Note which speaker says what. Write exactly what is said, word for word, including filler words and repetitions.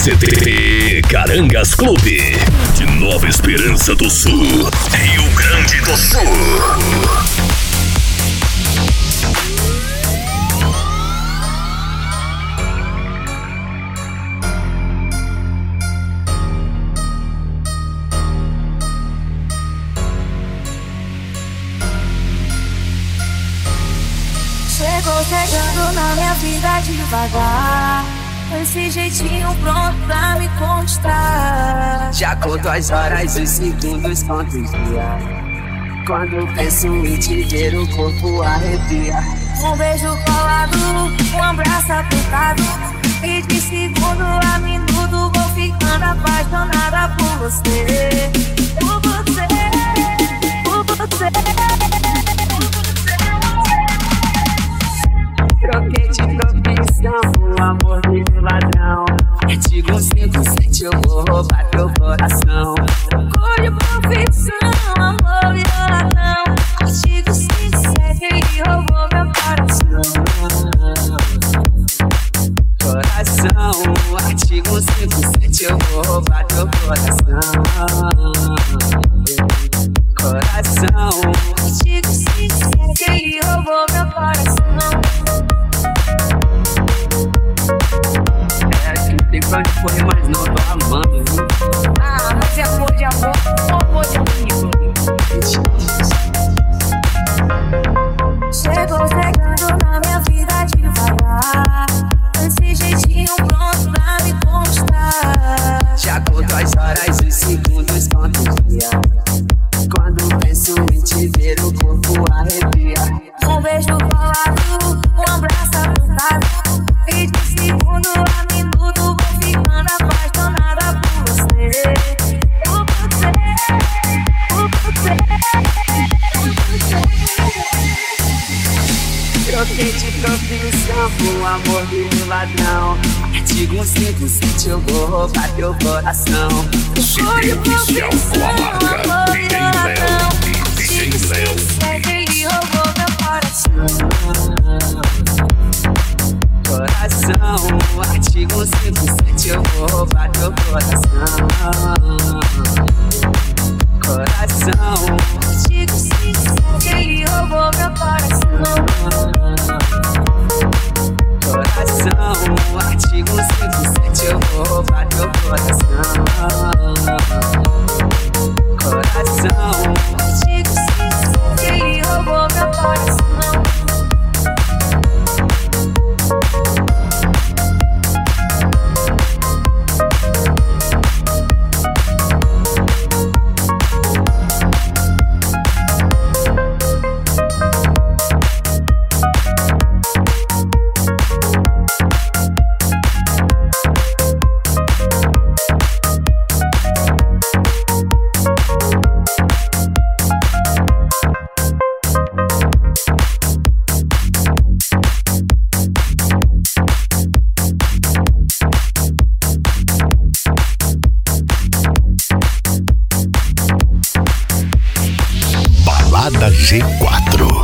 Speaker 1: C T Carangas Clube de Nova Esperança do Sul, Rio Grande do Sul.
Speaker 2: Chegou chegando na minha vida devagar, esse jeitinho pronto pra me conquistar.
Speaker 3: Já conto as horas, os segundos, conto os dias. Quando penso em te ver, o corpo arrepia.
Speaker 2: Um beijo colado, um abraço apertado, e de segundo a minuto vou ficando apaixonada por você. Por você, por você.
Speaker 3: Troquei de profissão, o amor de ladrão. Artigo cinco sete, eu vou roubar teu coração.
Speaker 2: Trocou de profissão, amor de ladrão. Artigo cinco sete, ele roubou meu coração.
Speaker 3: Coração, artigo cinco sete, eu vou roubar teu coração. Coração,
Speaker 2: artigo cinco sete, ele roubou meu coração.
Speaker 3: Tem pra onde correr, mas não tô amando, viu?
Speaker 2: Ah, mas é amor de amor ou amor de amigo? Chegou chegando na minha vida devagar, esse jeitinho pronto pra me conquistar.
Speaker 3: Já conto as horas, os segundos, conto os dias. Quando penso em te ver, o corpo arrepia.
Speaker 2: Um beijo colado, um abraço apertado, e de segundo a minuto vou ficando apaixonada por você. Por você, por você, por você.
Speaker 3: Troquei de profissão com amor de ladrão. Artigo cinco sete, eu vou roubar teu coração.
Speaker 1: C T oficial com a marca D J Léo. D J Léo.
Speaker 2: Ele roubou meu coração.
Speaker 3: Coração, artigo cinco sete, eu vou roubar teu coração. Coração,
Speaker 2: artigo cinco sete, ele roubou meu coração.
Speaker 3: Coração, artigo cinco sete, eu vou roubar teu coração. Coração,
Speaker 2: artigo cinco sete, ele roubou meu coração.
Speaker 1: G quatro.